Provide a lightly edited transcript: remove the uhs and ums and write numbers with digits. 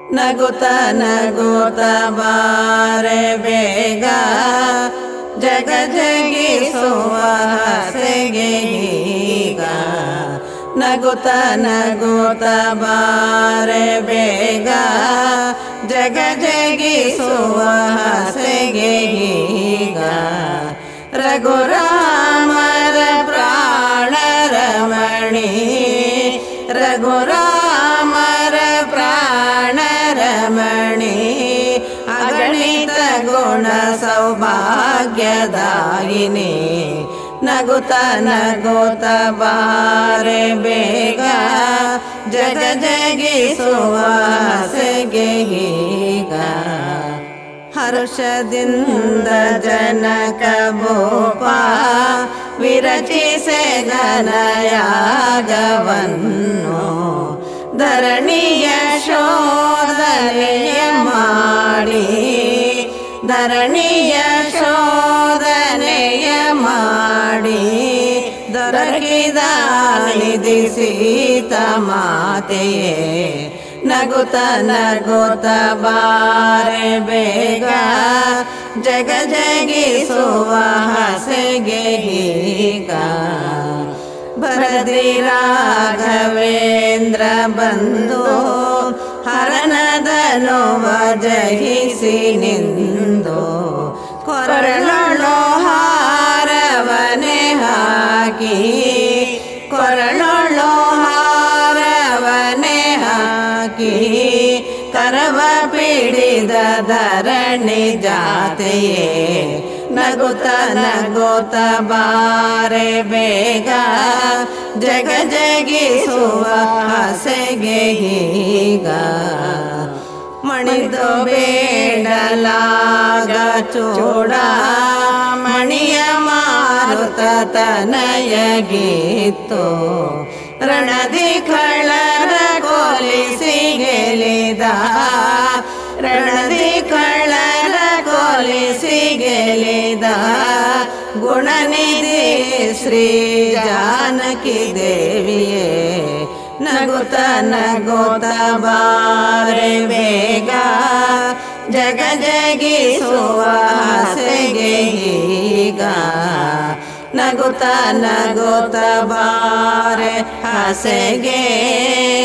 ನಗುತ್ತ ನಗುತ್ತ ಬಾರೆ ಬೇಗ ಜಗ ಜಗಿಸುವ ಹಸೆಗೆ ಈಗ. ನಗುತ್ತ ನಗುತ್ತ ಬಾರೆ ಬೇಗ ಜಗ ಜಗಿಸುವ ಹಸೆಗೆ ಈಗ. ರಘುರಾಮರ ಪ್ರಾಣರಮಣಿ ರಘುರಾಮರ ಪ್ರಾಣರಮಣಿ ಅಗಣಿತ ಗುಣ ಸೌಭಾಗ್ಯದಾಯಿನಿ. ನಗುತ್ತ ನಗುತ್ತ ಬಾರೆ ಬೇಗ ಜಗ ಜಗಿಸುವ ಹಸೆಗೆ ಈಗ. ಹರ್ಷದಿಂದ ಜನಕ ಭೂಪ ವಿರಚಿಸೆ ಘನಯಾಗವನ್ನು. ಧರಣಿಯ ಶೋಧನೆಯ ಮಾಡಿ ಧರಣಿಯ ಶೋಧನೆಯ ಮಾಡಿ ದೊರಕಿದ ನಿಧಿ ಸೀತಾ ಮಾತೆಯೇ. ನಗುತ್ತ ನಗುತ್ತ ಬಾರೆ ಬೇಗ ಜಗ ಜಗಿಸುವ ಹಸೆಗೆ ಈಗ. ಭರದಿ ರಾಘವೇಂದ್ರ ಬಂದು ಹರನದನುವ ಜಯಿಸಿ ನಿಂದು. ಕೊರಳೊಳು ಹಾರವನೆ ಹಾಕಿ ಕೊರಳೊಳು ಹಾರವನೆ ಹಾಕಿ ಕರವ ಪಿಡಿದ ಧರಣಿ ಜಾತೆಯೇ. ನಗುತ್ತ ನಗುತ್ತ ಬಾರೆ ಬೇಗ ಜಗ ಜಗಿಸುವ ಹಸೆಗೆ ಈಗ. ಮಣಿದು ಬೇಡಲಾಗ ಚೂಡ ಮಣಿಯ ಮಾರುತ ತನಯಗಿತ್ತು. ರಣದಿ ಖಳರ ಕೊಲಿಸಿ ಗೆಲಿದ ರಣದಿ ಖಳರ ಕೊಲಿಸಿ ಗೆಲಿದ ಗುಣನಿಧಿ ಶ್ರೀ ಜಾನಕಿ ದೇವಿಯೇ. ನಗುತ್ತ ನಗುತ್ತ ಬಾರೆ ಬೇಗ ಜಗ ಜಗಿಸುವ ಹಸೆಗೆ ಈಗ. ನಗುತ್ತ ನಗುತ್ತ ಬಾರೆ ಹಸೆಗೆ